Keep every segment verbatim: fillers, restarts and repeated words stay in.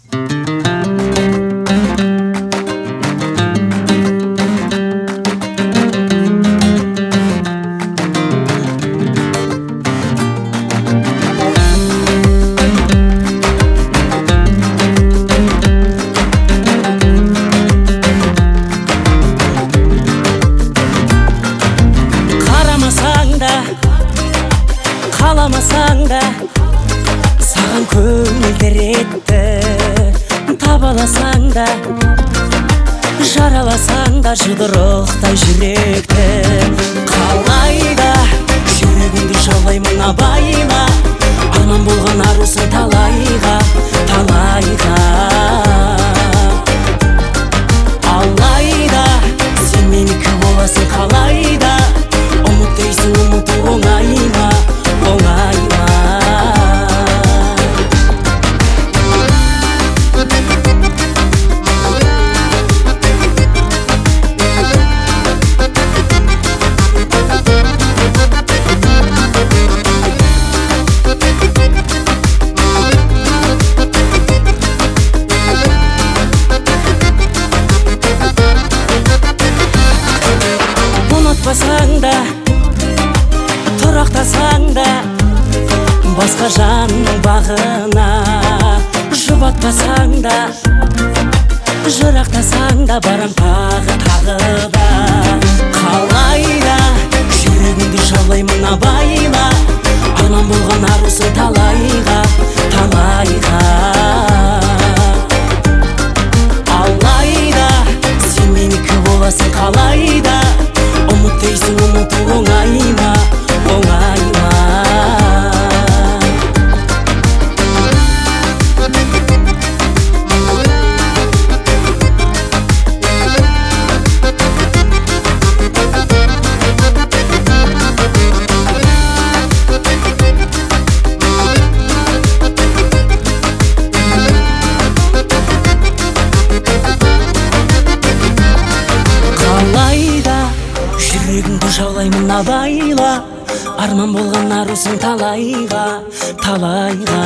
Қаламасаң да саған көңіл береді, табаласаң да жараласаң да жұдырықтай жүректі. Қалайда жүрегіңді жаулаймын абайла, арман болған арусың талайға, талайға. Алайда сен менікі боласың қалайда, ұмыт дейсің, ұмыту оңай ма, оңай ма? Ұнатпасаң да, тұрақтасаң да, басқа жанның бағына, жұбатпасаң да, жырақтасаң да, барам тағы тағы да. Қалайда жүрегіңді жаулаймын абайла, арман болған арусың талайға, талайға. Алайда сен менікі боласың қалайда, ұмыт дейсің, ұмыту оңай ма, оңай ма? Жүрегіңді жаулаймын абайла, арман болған арусың талайға, талайға.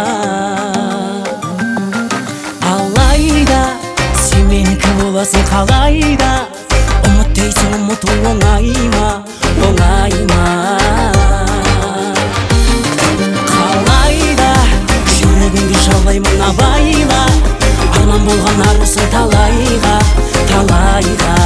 Алайда сен менікі боласың қалайда, ұмыт дейсің, ұмыту оңай ма, оңай ма? Қалайда жүрегіңді жаулаймын абайла, арман болған арусың талайға, талайға.